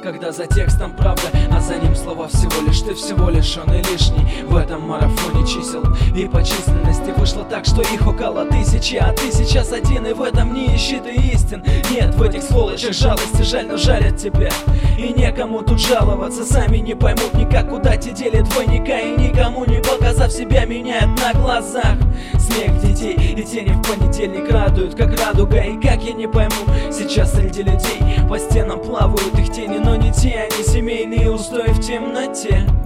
когда за текстом правда, а за ним слова всего лишь. Ты всего лишь он и лишний в этом марафоне чисел. И по численности вышло так, что их около 1000, а ты сейчас один, и в этом не ищи ты истин. Нет в этих сволочах жалости, жаль, но жалят тебя. И некому тут жаловаться, сами не поймут никак, куда те делят двойника. И никому не показав себя, меняют на глазах. Смех детей и тени в понедельник радуют, как радуга. И как я не пойму, сейчас среди людей по стенам плавают их тени, но не те, они семейные устои в темноте.